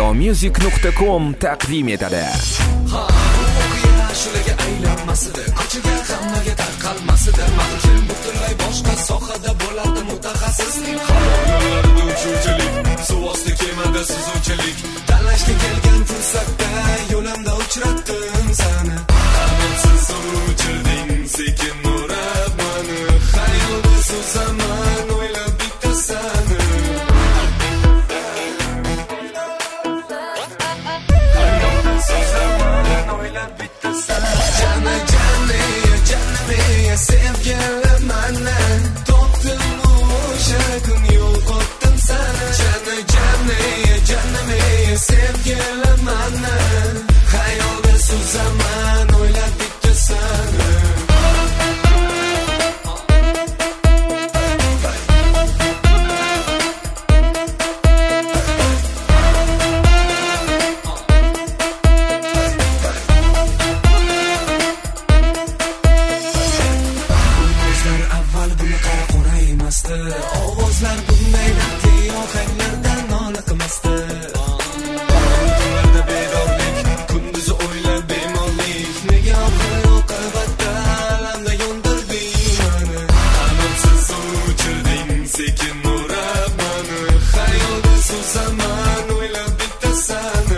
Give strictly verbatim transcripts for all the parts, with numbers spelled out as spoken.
ziyomusic nuqta com taqdim etadi. Ha, voqea shularga aylanmasidi, ko'chaga hammaga tarqalmasidi. Maqsad butunlay boshqa sohada bo'lardi mutaxassislik. Yo'llarda uchuvchilik, suv osti kemada suzuvchilik. Tanlashga kelgan fursatda yo'limda uchratdim seni. Amalsiz uchirding sekin nurab mani. Xayolda suzaman o'ylab bitta seni. Jana jana jana sevgilim mana topdim o'sha kun yo'qotdim seni. Jana jana jana sevgilim mana xayolda suzaman o'ylab bitta seni. Ovozlar bunday naqli ohanglardan noliqmasdi. Tunlarda bedorlik, kunduzi o'ylab bemorlik. Nega oqibatda alamda yondirding mani. Amalsiz o'chirding sekin nurab mani. Xayolda suzaman o'ylab bitta seni.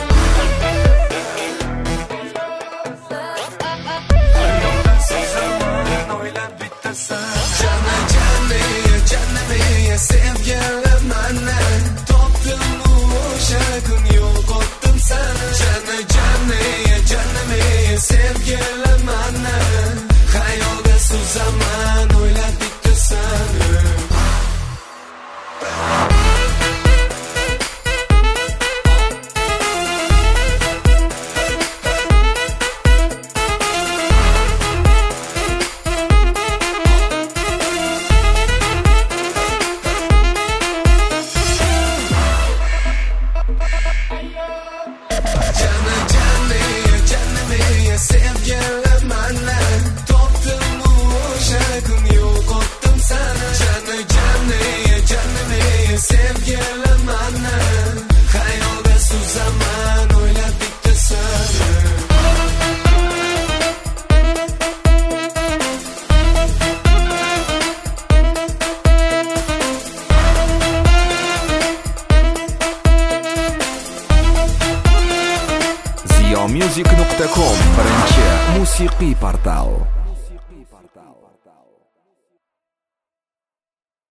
Xayolda suzaman o'ylab bitta seni. Jana jana jana sevgilim mana topdim o'sha kun yo'qotdim seni. Jana jana jana sevgilim mana xayolda suzaman o'ylab bitta seni. Sevgilim mana topdim o'sha kun yo'qotdim seni. Jana jana jana sevgilim mana xayolda suzaman o'ylab bitta seni. ziyomusic nuqta com birinchi musiqiy portal.